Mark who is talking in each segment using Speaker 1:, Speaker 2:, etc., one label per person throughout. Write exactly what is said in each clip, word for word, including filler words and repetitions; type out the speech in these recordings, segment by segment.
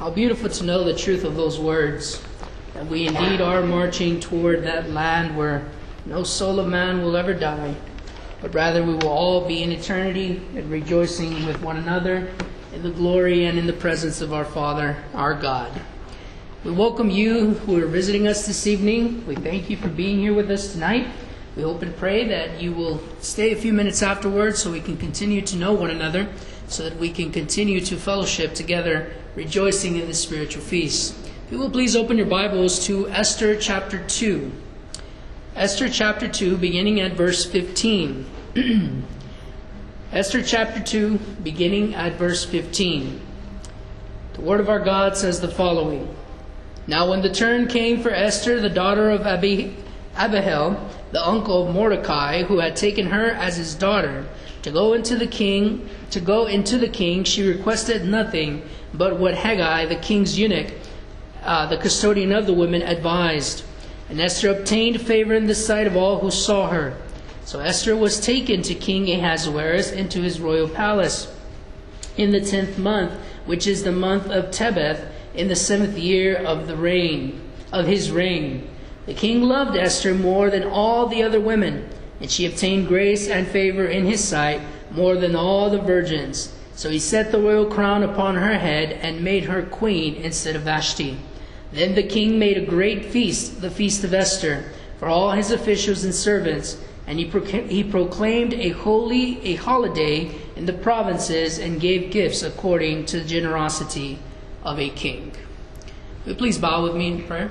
Speaker 1: How beautiful to know the truth of those words, that we indeed are marching toward that land where no soul of man will ever die, but rather we will all be in eternity and rejoicing with one another in the glory and in the presence of our Father, our God. We welcome you who are visiting us this evening. We thank you for being here with us tonight. We hope and pray that you will stay a few minutes afterwards so we can continue to know one another, so that we can continue to fellowship together, rejoicing in the spiritual feast. If you will please open your Bibles to Esther chapter two. Esther chapter two, beginning at verse fifteen. Esther chapter two, beginning at verse fifteen. The word of our God says the following. Now when the turn came for Esther, the daughter of Abi, Abihail, the uncle of Mordecai, who had taken her as his daughter, to go into the king, to go into the king, she requested nothing but what Haggai, the king's eunuch, uh, the custodian of the women, advised. And Esther obtained favor in the sight of all who saw her. So Esther was taken to King Ahasuerus into his royal palace in the tenth month, which is the month of Tebeth, in the seventh year of the reign of his reign. The king loved Esther more than all the other women, and she obtained grace and favor in his sight more than all the virgins. So he set the royal crown upon her head and made her queen instead of Vashti. Then the king made a great feast, the feast of Esther, for all his officials and servants, and he, proc- he proclaimed a holy a holiday in the provinces and gave gifts according to the generosity of a king. Will you please bow with me in prayer?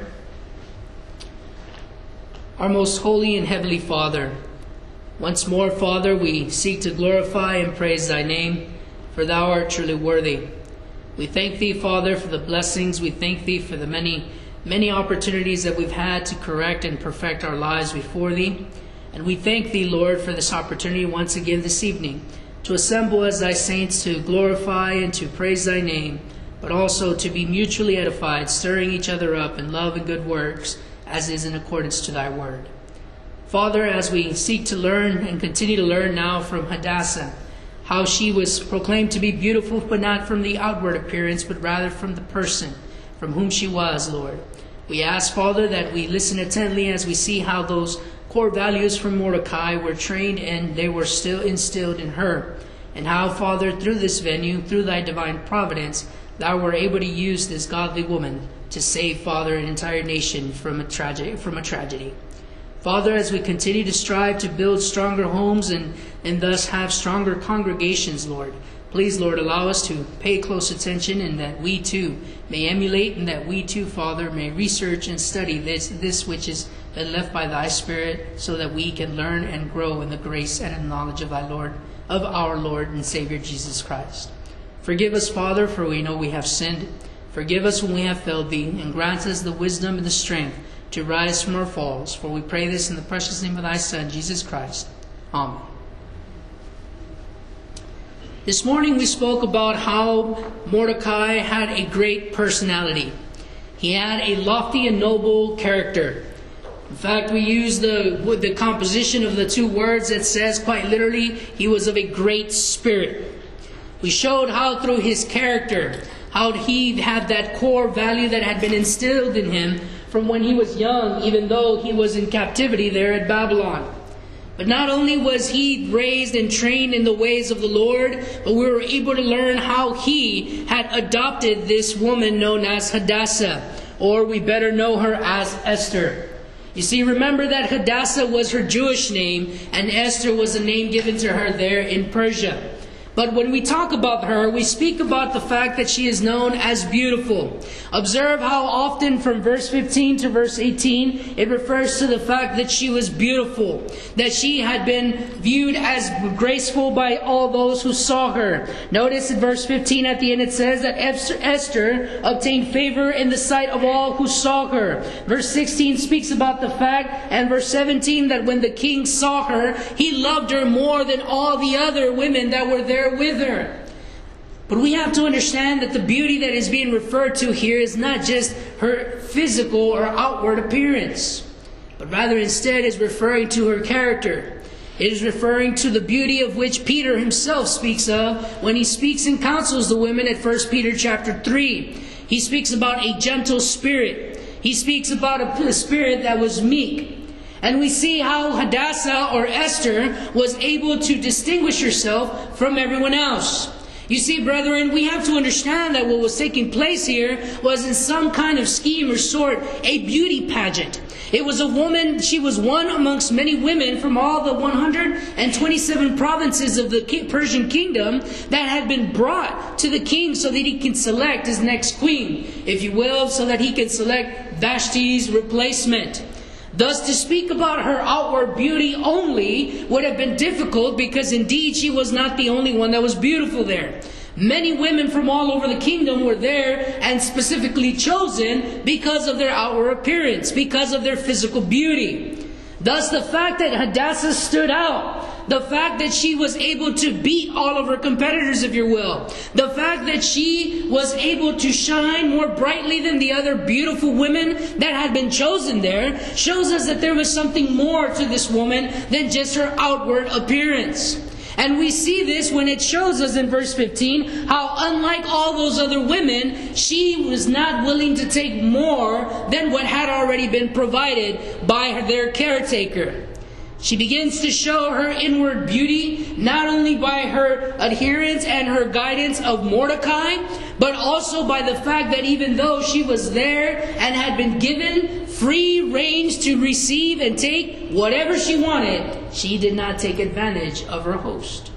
Speaker 1: Our most holy and heavenly Father, once more, Father, we seek to glorify and praise Thy name, for Thou art truly worthy. We thank Thee, Father, for the blessings. We thank Thee for the many, many opportunities that we've had to correct and perfect our lives before Thee. And we thank Thee, Lord, for this opportunity once again this evening to assemble as Thy saints to glorify and to praise Thy name, but also to be mutually edified, stirring each other up in love and good works, as is in accordance to Thy word. Father, as we seek to learn and continue to learn now from Hadassah, how she was proclaimed to be beautiful, but not from the outward appearance, but rather from the person from whom she was, Lord. We ask, Father, that we listen attentively as we see how those core values from Mordecai were trained and they were still instilled in her. And how, Father, through this venue, through Thy divine providence, Thou were able to use this godly woman to save, Father, an entire nation from a tragedy. From a tragedy. Father, as we continue to strive to build stronger homes and, and thus have stronger congregations, Lord, please, Lord, allow us to pay close attention, and that we too may emulate, and that we too, Father, may research and study this, this which is been left by Thy Spirit, so that we can learn and grow in the grace and in knowledge of Thy Lord, of our Lord and Savior Jesus Christ. Forgive us, Father, for we know we have sinned. Forgive us when we have failed Thee, and grant us the wisdom and the strength to rise from our falls. For we pray this in the precious name of Thy Son, Jesus Christ. Amen. This morning we spoke about how Mordecai had a great personality. He had a lofty and noble character. In fact, we use the, the composition of the two words that says quite literally, he was of a great spirit. We showed how through his character, how he had that core value that had been instilled in him from when he was young, even though he was in captivity there at Babylon. But not only was he raised and trained in the ways of the Lord, but we were able to learn how he had adopted this woman known as Hadassah, or we better know her as Esther. You see, remember that Hadassah was her Jewish name, and Esther was a name given to her there in Persia. But when we talk about her, we speak about the fact that she is known as beautiful. Observe how often from verse fifteen to verse eighteen, it refers to the fact that she was beautiful, that she had been viewed as graceful by all those who saw her. Notice in verse fifteen at the end it says that Esther obtained favor in the sight of all who saw her. Verse sixteen speaks about the fact, and verse seventeen, that when the king saw her, he loved her more than all the other women that were there with her. But we have to understand that the beauty that is being referred to here is not just her physical or outward appearance, but rather instead is referring to her character. It is referring to the beauty of which Peter himself speaks of when he speaks and counsels the women at First Peter chapter three. He speaks about a gentle spirit. He speaks about a spirit that was meek. And we see how Hadassah or Esther was able to distinguish herself from everyone else. You see, brethren, we have to understand that what was taking place here was in some kind of scheme or sort a beauty pageant. It was a woman, she was one amongst many women from all the one hundred twenty-seven provinces of the Persian kingdom that had been brought to the king so that he can select his next queen, if you will, so that he can select Vashti's replacement. Thus, to speak about her outward beauty only would have been difficult, because indeed she was not the only one that was beautiful there. Many women from all over the kingdom were there and specifically chosen because of their outward appearance, because of their physical beauty. Thus, the fact that Hadassah stood out, the fact that she was able to beat all of her competitors, if you will, the fact that she was able to shine more brightly than the other beautiful women that had been chosen there, shows us that there was something more to this woman than just her outward appearance. And we see this when it shows us in verse fifteen how, unlike all those other women, she was not willing to take more than what had already been provided by their caretaker. She begins to show her inward beauty not only by her adherence and her guidance of Mordecai, but also by the fact that even though she was there and had been given free range to receive and take whatever she wanted, she did not take advantage of her host.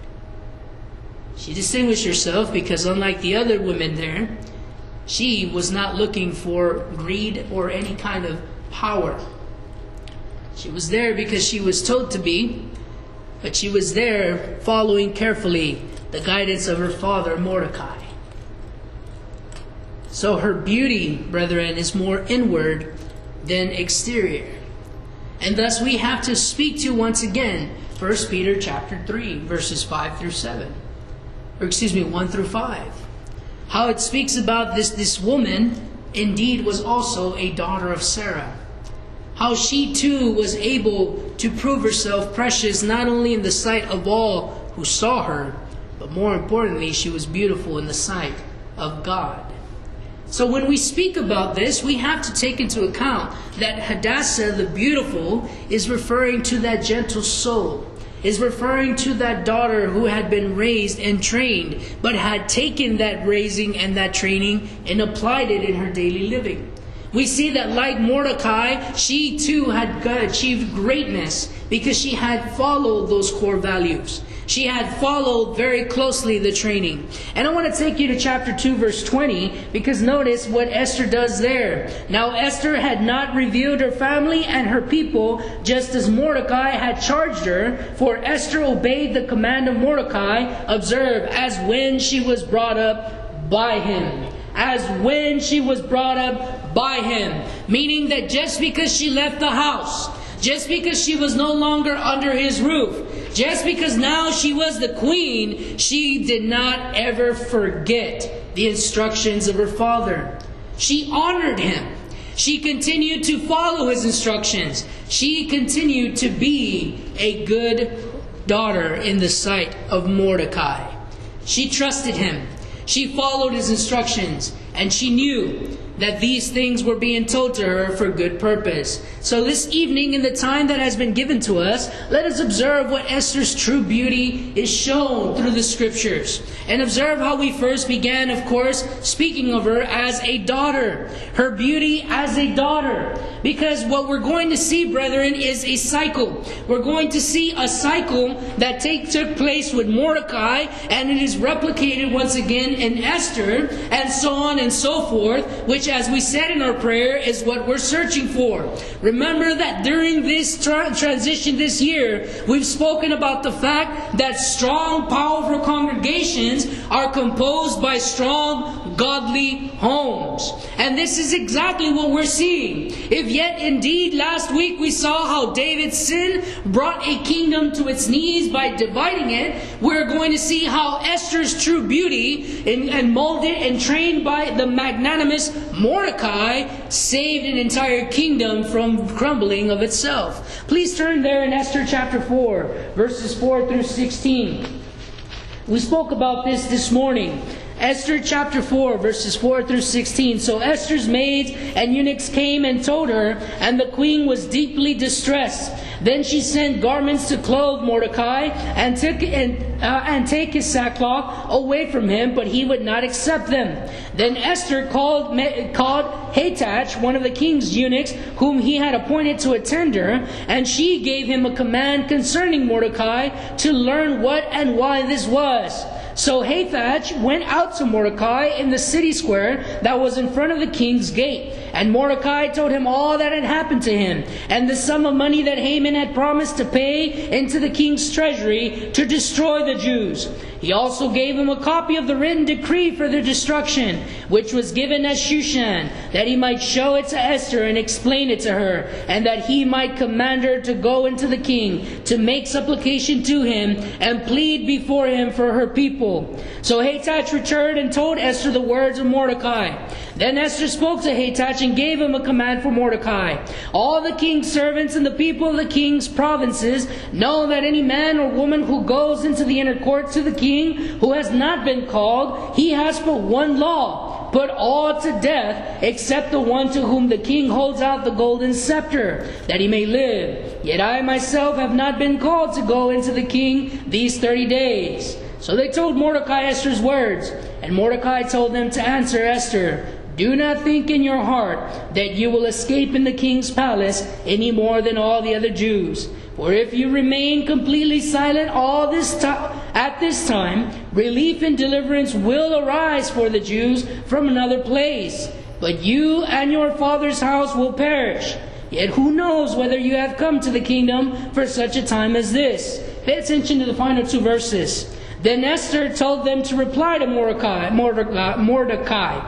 Speaker 1: She distinguished herself because, unlike the other women there, she was not looking for greed or any kind of power. She was there because she was told to be, but she was there following carefully the guidance of her father, Mordecai. So her beauty, brethren, is more inward than exterior. And thus we have to speak to, once again, First Peter chapter three, verses five through seven. Or excuse me, one through five. How it speaks about this, this woman indeed was also a daughter of Sarah. How she too was able to prove herself precious not only in the sight of all who saw her, but more importantly, she was beautiful in the sight of God. So when we speak about this, we have to take into account that Hadassah, the beautiful, is referring to that gentle soul, is referring to that daughter who had been raised and trained, but had taken that raising and that training and applied it in her daily living. We see that, like Mordecai, she too had achieved greatness because she had followed those core values. She had followed very closely the training. And I want to take you to chapter two, verse twenty, because notice what Esther does there. Now Esther had not revealed her family and her people, just as Mordecai had charged her, for Esther obeyed the command of Mordecai, observe, as when she was brought up by him. As when she was brought up by him. Meaning that just because she left the house, just because she was no longer under his roof, just because now she was the queen, she did not ever forget the instructions of her father. She honored him. She continued to follow his instructions. She continued to be a good daughter in the sight of Mordecai. She trusted him. She followed his instructions, and she knew that these things were being told to her for good purpose. So this evening, in the time that has been given to us, let us observe what Esther's true beauty is shown through the scriptures. And observe how we first began, of course, speaking of her as a daughter. Her beauty as a daughter. Because what we're going to see, brethren, is a cycle. We're going to see a cycle that take, took place with Mordecai, and it is replicated once again in Esther, and so on and so forth, which, as we said in our prayer, is what we're searching for. Remember that during this tra- transition this year, we've spoken about the fact that strong, powerful congregations are composed by strong, godly homes. And this is exactly what we're seeing. If yet indeed last week we saw how David's sin brought a kingdom to its knees by dividing it, we're going to see how Esther's true beauty and, and molded and trained by the magnanimous Mordecai saved an entire kingdom from crumbling of itself. Please turn there in Esther chapter four, verses four through sixteen. We spoke about this this morning. Esther chapter four, verses four through sixteen. So Esther's maids and eunuchs came and told her, and the queen was deeply distressed. Then she sent garments to clothe Mordecai and took and, uh, and take his sackcloth away from him, but he would not accept them. Then Esther called called Hathach, one of the king's eunuchs, whom he had appointed to attend her, and she gave him a command concerning Mordecai to learn what and why this was. So Hathach went out to Mordecai in the city square that was in front of the king's gate. And Mordecai told him all that had happened to him, and the sum of money that Haman had promised to pay into the king's treasury to destroy the Jews. He also gave him a copy of the written decree for their destruction, which was given at Shushan, that he might show it to Esther and explain it to her, and that he might command her to go into the king, to make supplication to him, and plead before him for her people. So Hathach returned and told Esther the words of Mordecai. Then Esther spoke to Hathach and gave him a command for Mordecai. All the king's servants and the people of the king's provinces know that any man or woman who goes into the inner court to the king who has not been called, he has but one law: put all to death except the one to whom the king holds out the golden scepter, that he may live. Yet I myself have not been called to go into the king these thirty days. So they told Mordecai Esther's words, and Mordecai told them to answer Esther, "Do not think in your heart that you will escape in the king's palace any more than all the other Jews. For if you remain completely silent all this time, at this time, relief and deliverance will arise for the Jews from another place. But you and your father's house will perish. Yet who knows whether you have come to the kingdom for such a time as this?" Pay attention to the final two verses. Then Esther told them to reply to Mordecai, Mordecai, Mordecai,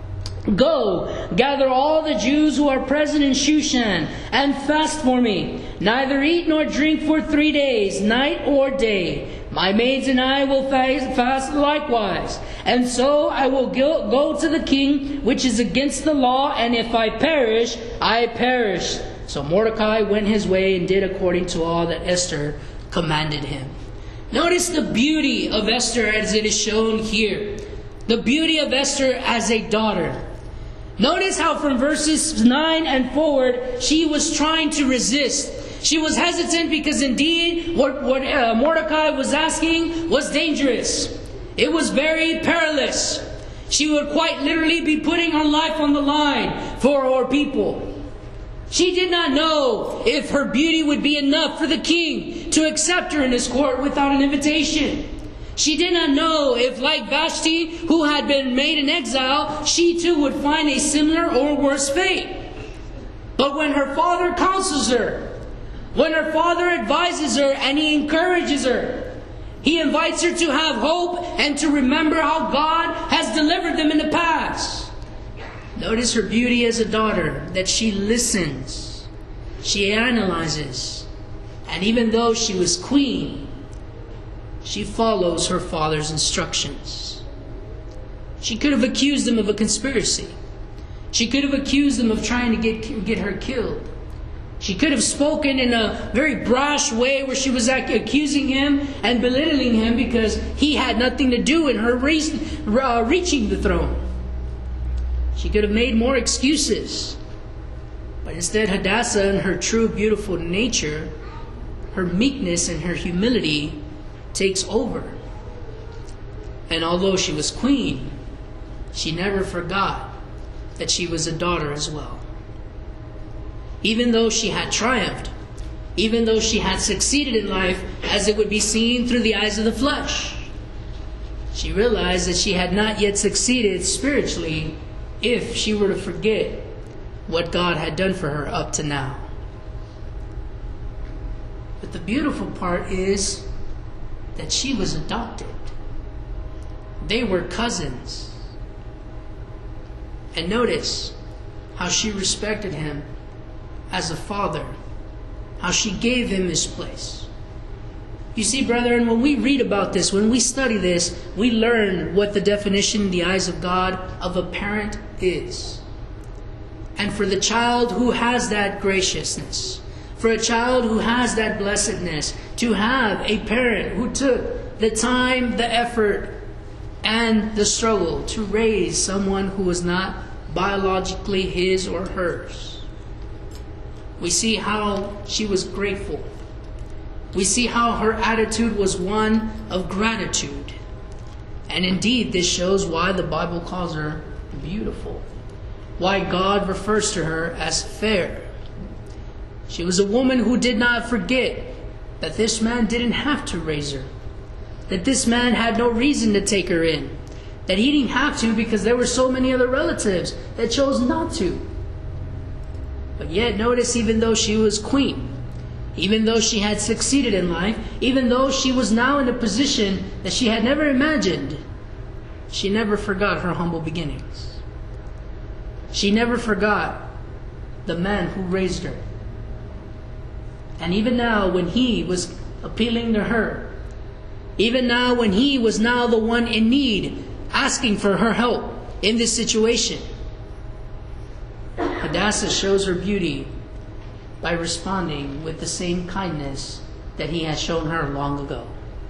Speaker 1: "Go, gather all the Jews who are present in Shushan, and fast for me. Neither eat nor drink for three days, night or day. My maids and I will fast likewise. And so I will go to the king, which is against the law, and if I perish, I perish." So Mordecai went his way and did according to all that Esther commanded him. Notice the beauty of Esther as it is shown here. The beauty of Esther as a daughter. Notice how from verses nine and forward, she was trying to resist. She was hesitant because indeed what, what uh, Mordecai was asking was dangerous. It was very perilous. She would quite literally be putting her life on the line for her people. She did not know if her beauty would be enough for the king to accept her in his court without an invitation. She did not know if, like Vashti, who had been made an exile, she too would find a similar or worse fate. But when her father counsels her, when her father advises her and he encourages her, he invites her to have hope and to remember how God has delivered them in the past. Notice her beauty as a daughter, that she listens, she analyzes, and even though she was queen, she follows her father's instructions. She could have accused him of a conspiracy. She could have accused him of trying to get, get her killed. She could have spoken in a very brash way where she was accusing him and belittling him because he had nothing to do in her uh, reaching the throne. She could have made more excuses. But instead, Hadassah, in her true beautiful nature, her meekness and her humility takes over. And although she was queen, she never forgot that she was a daughter as well. Even though she had triumphed, even though she had succeeded in life as it would be seen through the eyes of the flesh, she realized that she had not yet succeeded spiritually if she were to forget what God had done for her up to now. But the beautiful part is that she was adopted. They were cousins. And notice how she respected him as a father, how she gave him his place. You see, brethren, when we read about this, when we study this, we learn what the definition in the eyes of God of a parent is. And for the child who has that graciousness, for a child who has that blessedness, to have a parent who took the time, the effort, and the struggle to raise someone who was not biologically his or hers. We see how she was grateful. We see how her attitude was one of gratitude. And indeed, this shows why the Bible calls her beautiful. Why God refers to her as fair. She was a woman who did not forget that this man didn't have to raise her. That this man had no reason to take her in. That he didn't have to because there were so many other relatives that chose not to. But yet, notice, even though she was queen, even though she had succeeded in life, even though she was now in a position that she had never imagined, she never forgot her humble beginnings. She never forgot the man who raised her. And even now, when he was appealing to her, even now when he was now the one in need, asking for her help in this situation, Hadassah shows her beauty by responding with the same kindness that he had shown her long ago.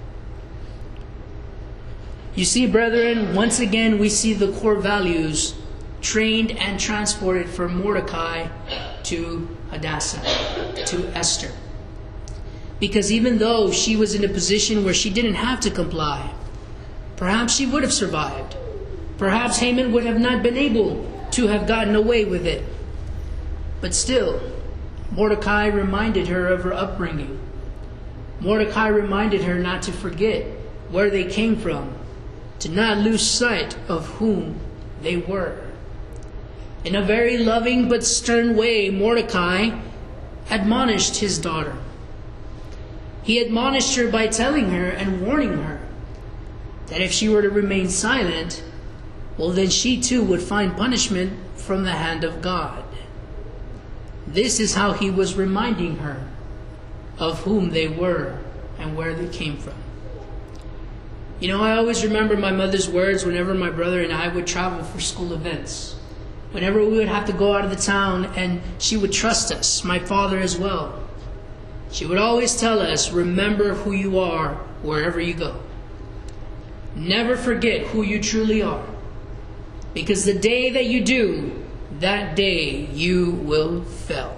Speaker 1: You see, brethren, once again we see the core values trained and transported from Mordecai to Hadassah, to Esther. Because even though she was in a position where she didn't have to comply, perhaps she would have survived. Perhaps Haman would have not been able to have gotten away with it. But still, Mordecai reminded her of her upbringing. Mordecai reminded her not to forget where they came from, to not lose sight of whom they were. In a very loving but stern way, Mordecai admonished his daughter. He admonished her by telling her and warning her that if she were to remain silent, well, then she too would find punishment from the hand of God. This is how he was reminding her of whom they were and where they came from. You know, I always remember my mother's words whenever my brother and I would travel for school events. Whenever we would have to go out of the town, and she would trust us, my father as well. She would always tell us, remember who you are wherever you go. Never forget who you truly are. Because the day that you do, that day you will fail.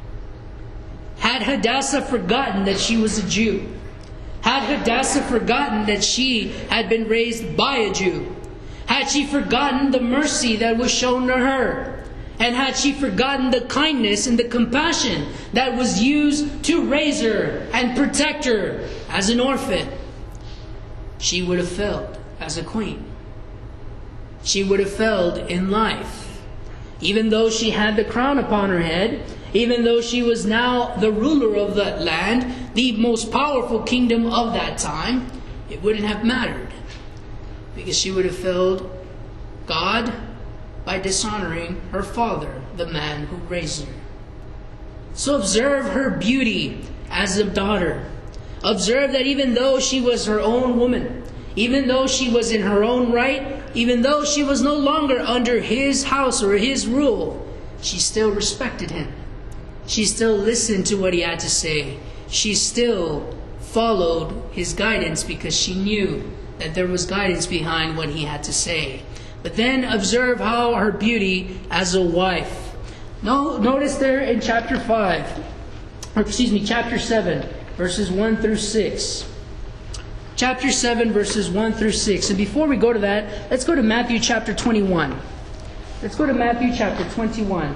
Speaker 1: Had Hadassah forgotten that she was a Jew, had Hadassah forgotten that she had been raised by a Jew, had she forgotten the mercy that was shown to her, and had she forgotten the kindness and the compassion that was used to raise her and protect her as an orphan, she would have failed as a queen. She would have failed in life. Even though she had the crown upon her head, even though she was now the ruler of that land, the most powerful kingdom of that time, it wouldn't have mattered. Because she would have failed God by dishonoring her father, the man who raised her. So observe her beauty as a daughter. Observe that even though she was her own woman, even though she was in her own right, even though she was no longer under his house or his rule, she still respected him. She still listened to what he had to say. She still followed his guidance because she knew that there was guidance behind what he had to say. But then observe how her beauty as a wife. No, notice there in chapter five, or excuse me, chapter seven, verses one through six. Chapter seven, verses one through six. And before we go to that, let's go to Matthew chapter twenty-one. Let's go to Matthew chapter twenty-one.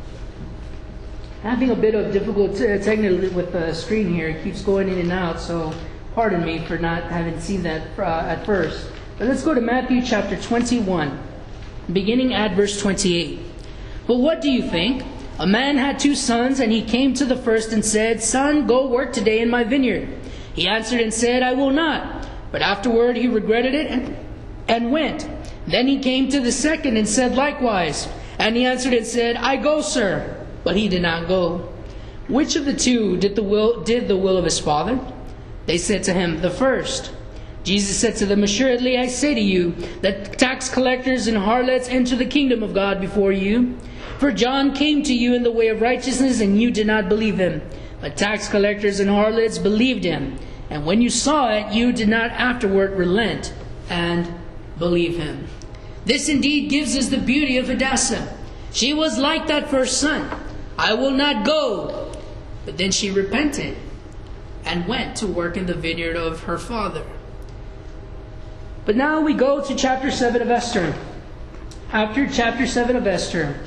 Speaker 1: Having a bit of difficulty technically with the screen here. It keeps going in and out, so pardon me for not having seen that uh, at first. But let's go to Matthew chapter twenty-one, beginning at verse twenty-eight. But what do you think? A man had two sons, and he came to the first and said, Son, go work today in my vineyard. He answered and said, I will not. But afterward he regretted it and, and went. Then he came to the second and said likewise. And he answered and said, I go, sir. But he did not go. Which of the two did the will did the will of his father? They said to him, "The first." Jesus said to them, "Assuredly I say to you, that tax collectors and harlots enter the kingdom of God before you. For John came to you in the way of righteousness, and you did not believe him. But tax collectors and harlots believed him. And when you saw it, you did not afterward relent and believe him." This indeed gives us the beauty of Hadassah. She was like that first son. "I will not go." But then she repented and went to work in the vineyard of her father. But now we go to chapter seven of Esther. After chapter seven of Esther,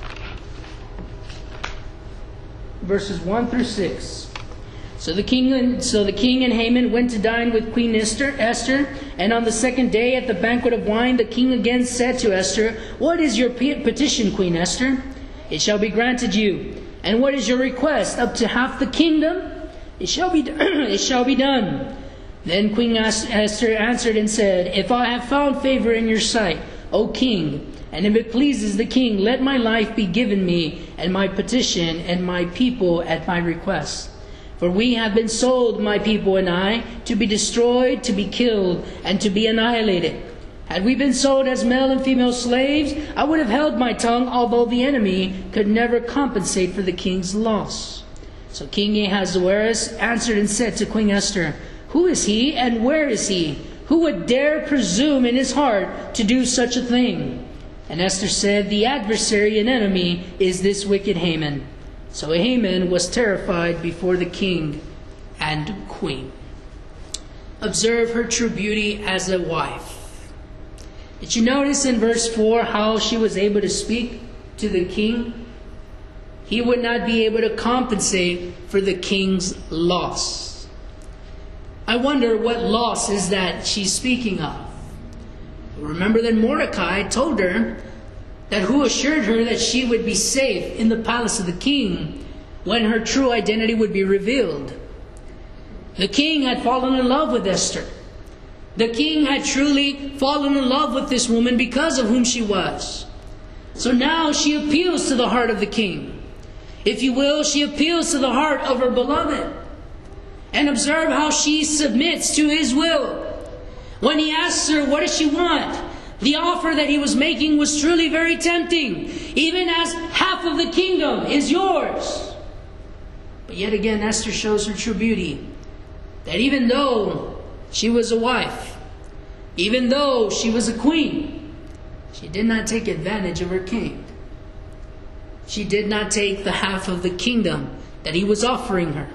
Speaker 1: verses one through six. So the king and so the king and Haman went to dine with Queen Esther, Esther, and on the second day at the banquet of wine, the king again said to Esther, "What is your petition, Queen Esther? It shall be granted you. And what is your request? Up to half the kingdom? It shall be it shall be done." Then Queen Esther answered and said, "If I have found favor in your sight, O king, and if it pleases the king, let my life be given me, and my petition, and my people at my request. For we have been sold, my people and I, to be destroyed, to be killed, and to be annihilated. Had we been sold as male and female slaves, I would have held my tongue, although the enemy could never compensate for the king's loss." So King Ahasuerus answered and said to Queen Esther, "Who is he, and where is he? Who would dare presume in his heart to do such a thing?" And Esther said, "The adversary and enemy is this wicked Haman." So Haman was terrified before the king and queen. Observe her true beauty as a wife. Did you notice in verse four how she was able to speak to the king? He would not be able to compensate for the king's loss. I wonder what loss is that she's speaking of. Remember that Mordecai told her that who assured her that she would be safe in the palace of the king when her true identity would be revealed. The king had fallen in love with Esther. The king had truly fallen in love with this woman because of whom she was. So now she appeals to the heart of the king. If you will, she appeals to the heart of her beloved. And observe how she submits to his will. When he asks her, what does she want? The offer that he was making was truly very tempting. Even as half of the kingdom is yours. But yet again, Esther shows her true beauty. That even though she was a wife, even though she was a queen, she did not take advantage of her king. She did not take the half of the kingdom that he was offering her.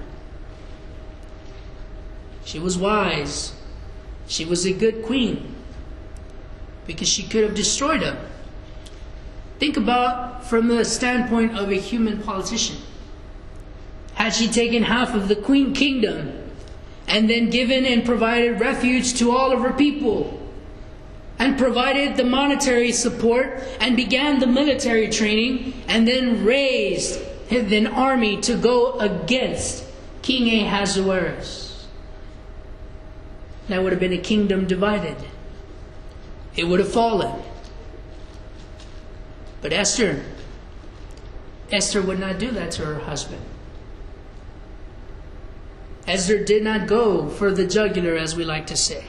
Speaker 1: She was wise. She was a good queen. Because she could have destroyed him. Think about from the standpoint of a human politician. Had she taken half of the queen kingdom and then given and provided refuge to all of her people and provided the monetary support and began the military training and then raised an army to go against King Ahasuerus, that would have been a kingdom divided. It would have fallen. But Esther, Esther would not do that to her husband. Esther did not go for the jugular, as we like to say.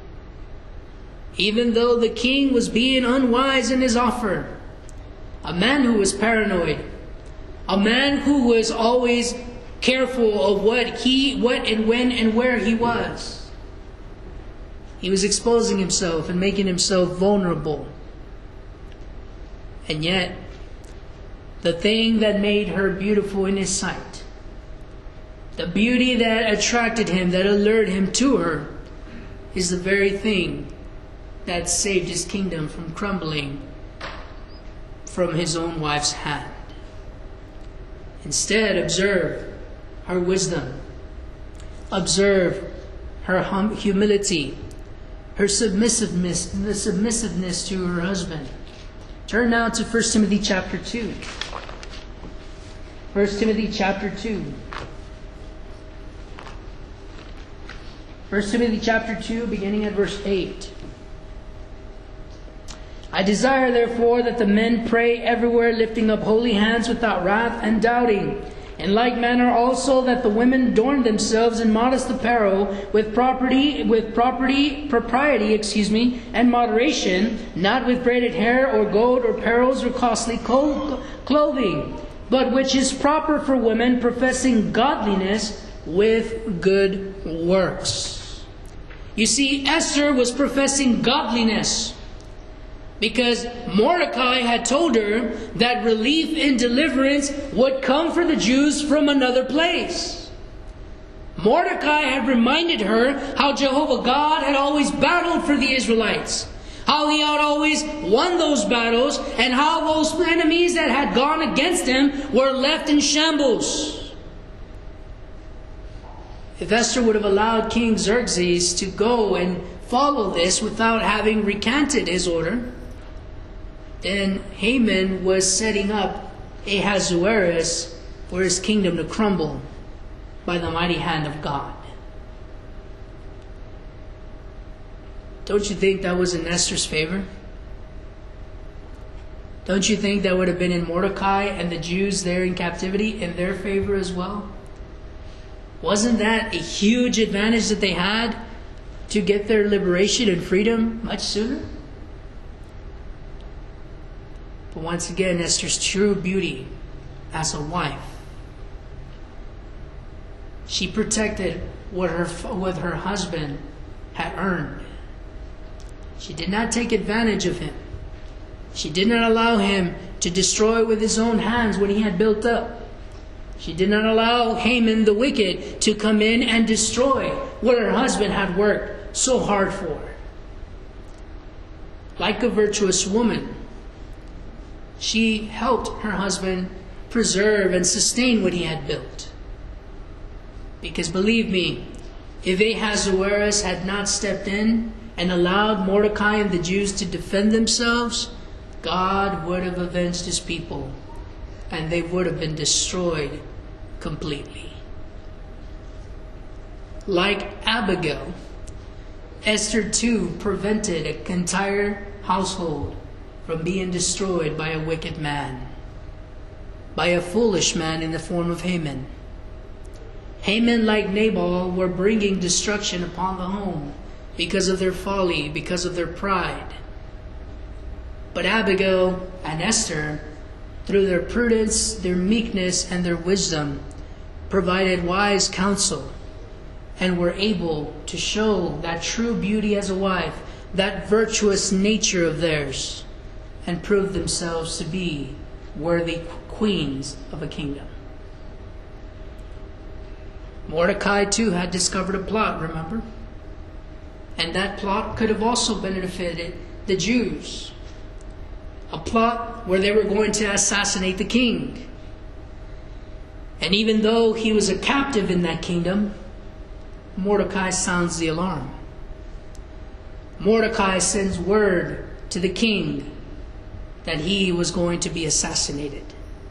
Speaker 1: Even though the king was being unwise in his offer, a man who was paranoid, a man who was always careful of what he, what and when and where he was. He was exposing himself and making himself vulnerable. And yet, the thing that made her beautiful in his sight, the beauty that attracted him, that allured him to her, is the very thing that saved his kingdom from crumbling from his own wife's hand. Instead, observe her wisdom. Observe her hum- humility. Her submissiveness, the submissiveness to her husband. Turn now to First Timothy chapter two. First Timothy chapter two. First Timothy chapter two, beginning at verse eight. "I desire therefore that the men pray everywhere, lifting up holy hands without wrath and doubting. In like manner also that the women adorn themselves in modest apparel, with property, with property, propriety, excuse me, and moderation, not with braided hair or gold or pearls or costly co- clothing, but which is proper for women professing godliness with good works. You see, Esther was professing godliness, because Mordecai had told her that relief and deliverance would come for the Jews from another place. Mordecai had reminded her how Jehovah God had always battled for the Israelites, how he had always won those battles, and how those enemies that had gone against him were left in shambles. If Esther would have allowed King Xerxes to go and follow this without having recanted his order, then Haman was setting up Ahasuerus for his kingdom to crumble by the mighty hand of God. Don't you think that was in Esther's favor? Don't you think that would have been in Mordecai and the Jews there in captivity in their favor as well? Wasn't that a huge advantage that they had to get their liberation and freedom much sooner? But once again, Esther's true beauty as a wife. She protected what her, what her husband had earned. She did not take advantage of him. She did not allow him to destroy with his own hands what he had built up. She did not allow Haman the wicked to come in and destroy what her husband had worked so hard for. Like a virtuous woman, she helped her husband preserve and sustain what he had built. Because believe me, if Ahasuerus had not stepped in and allowed Mordecai and the Jews to defend themselves, God would have avenged his people, and they would have been destroyed completely. Like Abigail, Esther too prevented an entire household from being destroyed by a wicked man, by a foolish man in the form of Haman. Haman, like Nabal, were bringing destruction upon the home because of their folly, because of their pride. But Abigail and Esther, through their prudence, their meekness, and their wisdom, provided wise counsel and were able to show that true beauty as a wife, that virtuous nature of theirs, and prove themselves to be worthy queens of a kingdom. Mordecai too had discovered a plot, remember? And that plot could have also benefited the Jews. A plot where they were going to assassinate the king. And even though he was a captive in that kingdom, Mordecai sounds the alarm. Mordecai sends word to the king that he was going to be assassinated.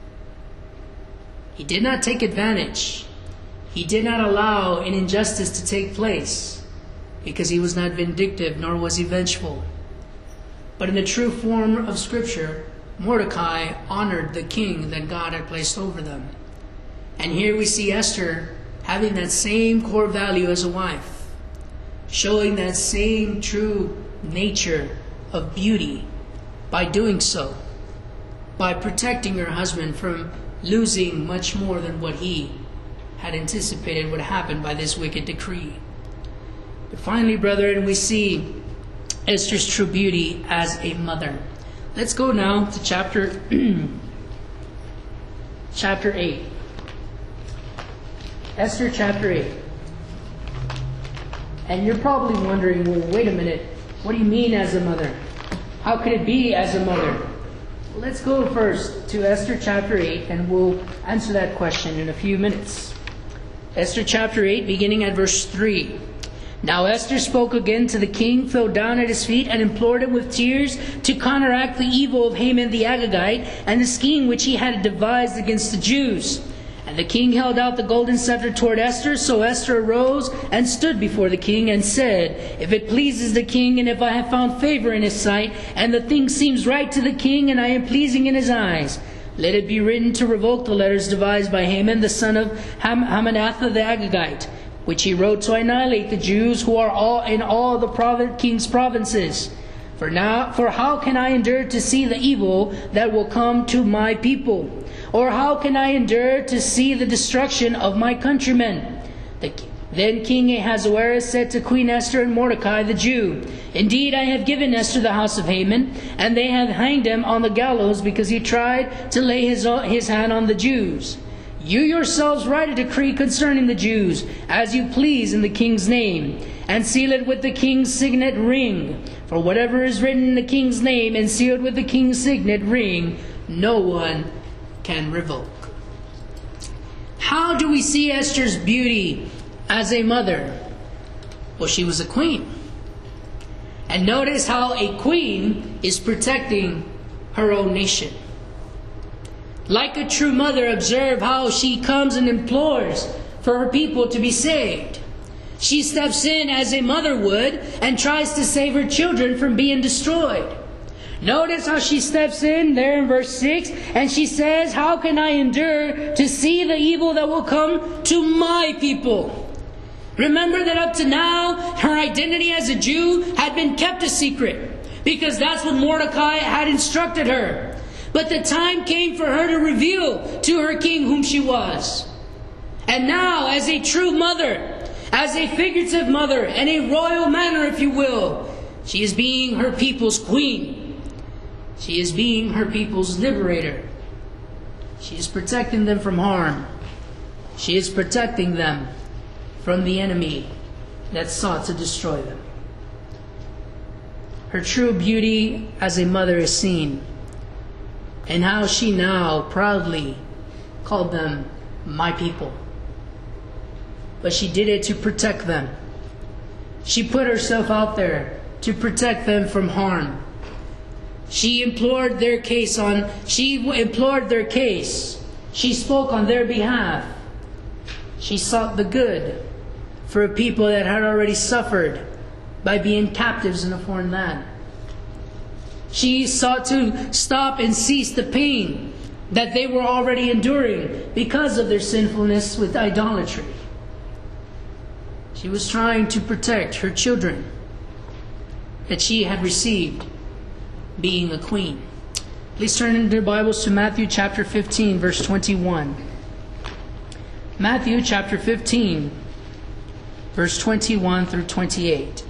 Speaker 1: He did not take advantage. He did not allow an injustice to take place because he was not vindictive nor was he vengeful. But in the true form of Scripture, Mordecai honored the king that God had placed over them. And here we see Esther having that same core value as a wife, showing that same true nature of beauty by doing so, by protecting her husband from losing much more than what he had anticipated would happen by this wicked decree. But finally, brethren, we see Esther's true beauty as a mother. Let's go now to chapter chapter eight. Esther chapter eight. And you're probably wondering, well, wait a minute, what do you mean as a mother? How could it be as a mother? Well, let's go first to Esther chapter eight, and we'll answer that question in a few minutes. Esther chapter eight, beginning at verse three. Now Esther spoke again to the king, fell down at his feet, and implored him with tears to counteract the evil of Haman the Agagite and the scheme which he had devised against the Jews. And the king held out the golden scepter toward Esther. So Esther arose and stood before the king and said, If it pleases the king, and if I have found favor in his sight, and the thing seems right to the king, and I am pleasing in his eyes, Let it be written to revoke the letters devised by Haman, the son of Ham- Hammedatha the Agagite, which he wrote to annihilate the Jews who are all in all the prov- king's provinces. For now, for how can I endure to see the evil that will come to my people? Or how can I endure to see the destruction of my countrymen? The, then King Ahasuerus said to Queen Esther and Mordecai the Jew, Indeed, I have given Esther the house of Haman, and they have hanged him on the gallows because he tried to lay his, his hand on the Jews. You yourselves write a decree concerning the Jews, as you please in the king's name, and seal it with the king's signet ring. For whatever is written in the king's name and sealed with the king's signet ring, no one can revoke. How do we see Esther's beauty as a mother? Well, she was a queen. And notice how a queen is protecting her own nation. Like a true mother, observe how she comes and implores for her people to be saved. She steps in as a mother would and tries to save her children from being destroyed. Notice how she steps in there in verse six, and she says, How can I endure to see the evil that will come to my people? Remember that up to now, her identity as a Jew had been kept a secret, because that's what Mordecai had instructed her. But the time came for her to reveal to her king whom she was. And now, as a true mother, as a figurative mother, and a royal manner, if you will, she is being her people's queen. She is being her people's liberator. She is protecting them from harm. She is protecting them from the enemy that sought to destroy them. Her true beauty as a mother is seen, and how she now proudly called them my people. But she did it to protect them. She put herself out there to protect them from harm. She implored their case on, she implored their case. She spoke on their behalf. She sought the good for a people that had already suffered by being captives in a foreign land. She sought to stop and cease the pain that they were already enduring because of their sinfulness with idolatry. She was trying to protect her children that she had received being a queen. Please turn in your Bibles to Matthew chapter fifteen, verse twenty-one. Matthew chapter fifteen, verse twenty-one through twenty-eight.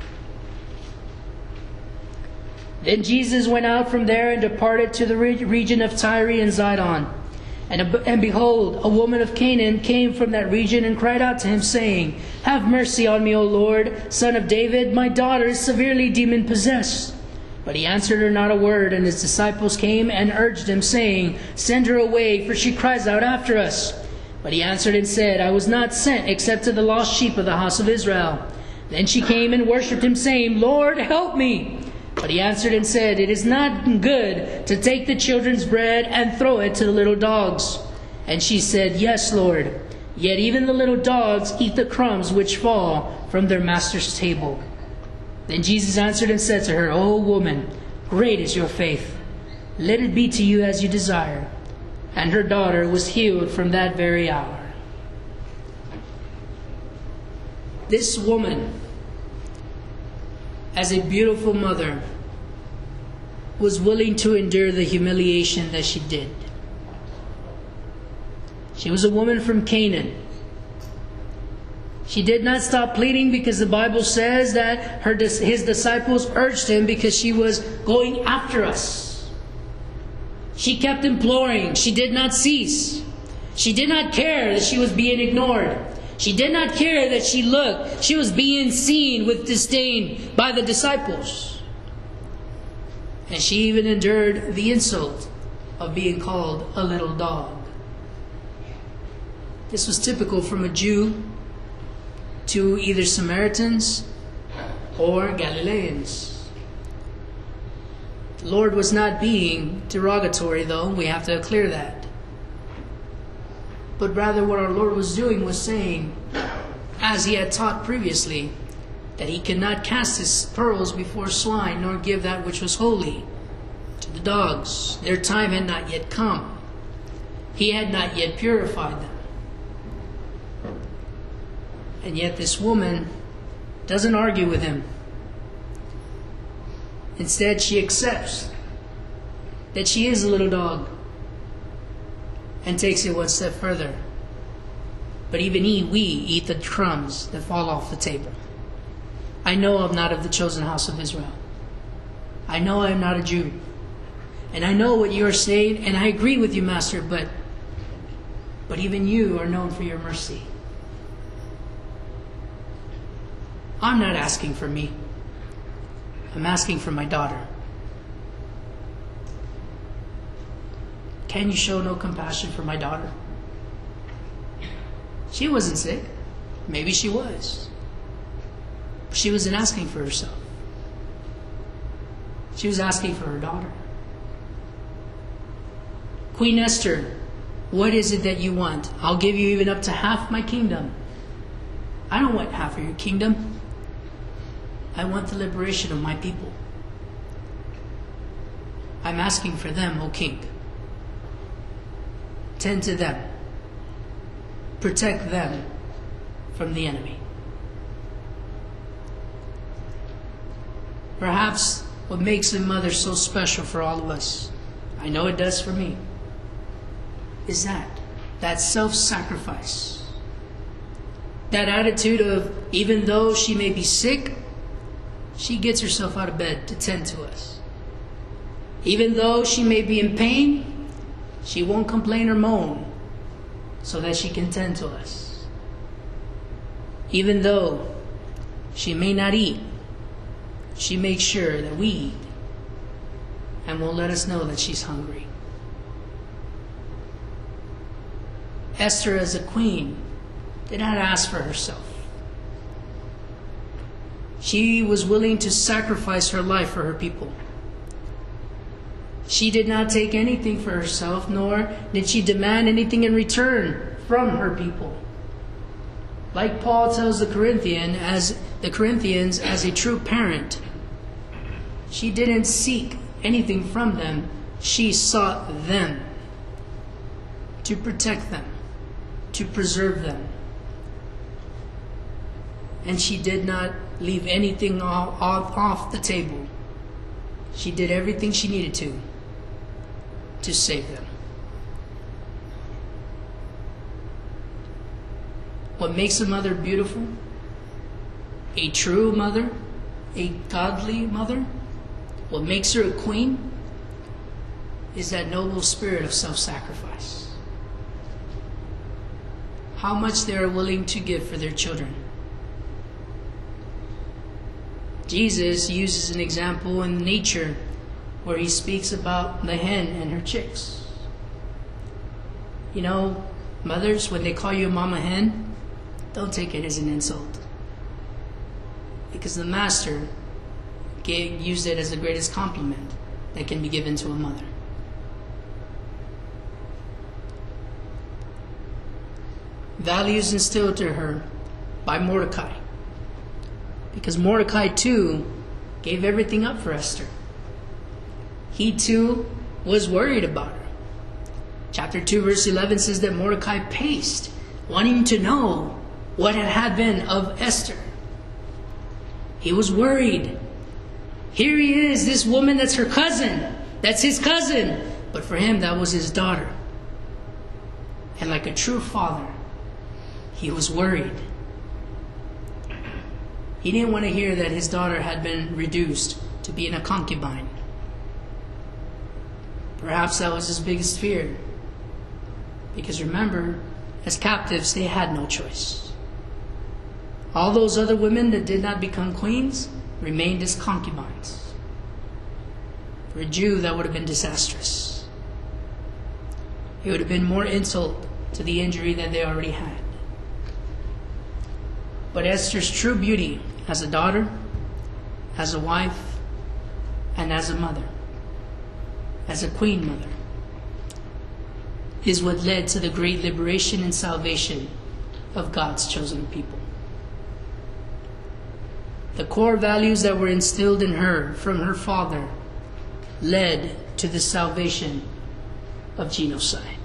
Speaker 1: Then Jesus went out from there and departed to the region of Tyre and Zidon. And, and behold, a woman of Canaan came from that region and cried out to him, saying, Have mercy on me, O Lord, Son of David. My daughter is severely demon-possessed. But he answered her not a word, and his disciples came and urged him, saying, Send her away, for she cries out after us. But he answered and said, I was not sent except to the lost sheep of the house of Israel. Then she came and worshipped him, saying, Lord, help me. But he answered and said, It is not good to take the children's bread and throw it to the little dogs. And she said, Yes, Lord. Yet even the little dogs eat the crumbs which fall from their master's table. Then Jesus answered and said to her, O woman, great is your faith. Let it be to you as you desire. And her daughter was healed from that very hour. This woman, as a beautiful mother, was willing to endure the humiliation that she did. She was a woman from Canaan. She did not stop pleading because the Bible says that her, his disciples urged him because she was going after us. She kept imploring. She did not cease. She did not care that she was being ignored. She did not care that she looked. She was being seen with disdain by the disciples. And she even endured the insult of being called a little dog. This was typical from a Jew to either Samaritans or Galileans. The Lord was not being derogatory, though. We have to clear that. But rather what our Lord was doing was saying, as he had taught previously, that he cannot cast his pearls before swine, nor give that which was holy to the dogs. Their time had not yet come. He had not yet purified them. And yet this woman doesn't argue with him. Instead, she accepts that she is a little dog and takes it one step further. But even he, we eat the crumbs that fall off the table. I know I'm not of the chosen house of Israel. I know I am not a Jew. And I know what you are saying, and I agree with you, Master, but, but even you are known for your mercy. I'm not asking for me. I'm asking for my daughter. Can you show no compassion for my daughter? She wasn't sick. Maybe she was. But she wasn't asking for herself. She was asking for her daughter. Queen Esther, what is it that you want? I'll give you even up to half my kingdom. I don't want half of your kingdom. I want the liberation of my people. I'm asking for them, O King. Tend to them. Protect them from the enemy. Perhaps what makes a mother so special for all of us, I know it does for me, is that, that self-sacrifice. That attitude of, even though she may be sick, she gets herself out of bed to tend to us. Even though she may be in pain, she won't complain or moan so that she can tend to us. Even though she may not eat, she makes sure that we eat and won't let us know that she's hungry. Esther, as a queen, did not ask for herself. She was willing to sacrifice her life for her people. She did not take anything for herself, nor did she demand anything in return from her people. Like Paul tells the Corinthian, as the Corinthians, as a true parent, she didn't seek anything from them. She sought them to protect them, to preserve them. And she did not leave anything off, off the table. She did everything she needed to to save them. What makes a mother beautiful, a true mother, a godly mother, what makes her a queen, is that noble spirit of self-sacrifice. How much they are willing to give for their children. Jesus uses an example in nature where he speaks about the hen and her chicks. You know, mothers, when they call you a mama hen, don't take it as an insult. Because the master gave, used it as the greatest compliment that can be given to a mother. Values instilled to her by Mordecai. Because Mordecai too gave everything up for Esther. He too was worried about her. Chapter two verse eleven says that Mordecai paced, wanting to know what had happened of Esther. He was worried. Here he is, this woman that's her cousin. That's his cousin. But for him, that was his daughter. And like a true father, he was worried. He didn't want to hear that his daughter had been reduced to being a concubine. Perhaps that was his biggest fear. Because remember, as captives, they had no choice. All those other women that did not become queens remained as concubines. For a Jew, that would have been disastrous. It would have been more insult to the injury that they already had. But Esther's true beauty as a daughter, as a wife, and as a mother, as a queen mother, is what led to the great liberation and salvation of God's chosen people. The core values that were instilled in her from her father led to the salvation of genocide.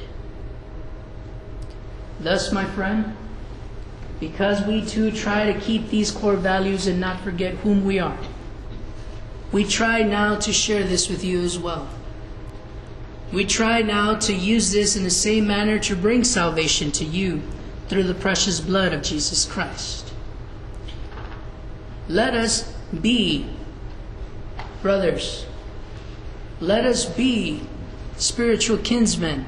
Speaker 1: Thus, my friend, because we too try to keep these core values and not forget whom we are, we try now to share this with you as well. We try now to use this in the same manner to bring salvation to you through the precious blood of Jesus Christ. Let us be brothers. Let us be spiritual kinsmen.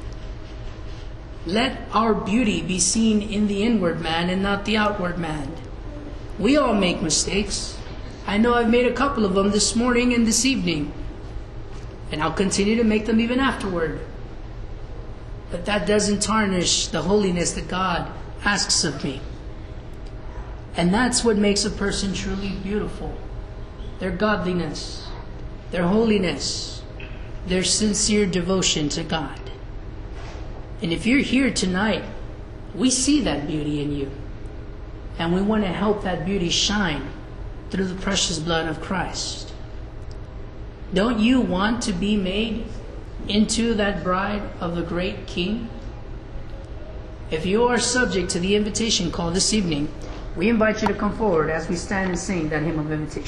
Speaker 1: Let our beauty be seen in the inward man and not the outward man. We all make mistakes. I know I've made a couple of them this morning and this evening. And I'll continue to make them even afterward. But that doesn't tarnish the holiness that God asks of me. And that's what makes a person truly beautiful. Their godliness, their holiness, their sincere devotion to God. And if you're here tonight, we see that beauty in you. And we want to help that beauty shine through the precious blood of Christ. Don't you want to be made into that bride of the great King? If you are subject to the invitation call this evening, we invite you to come forward as we stand and sing that hymn of invitation.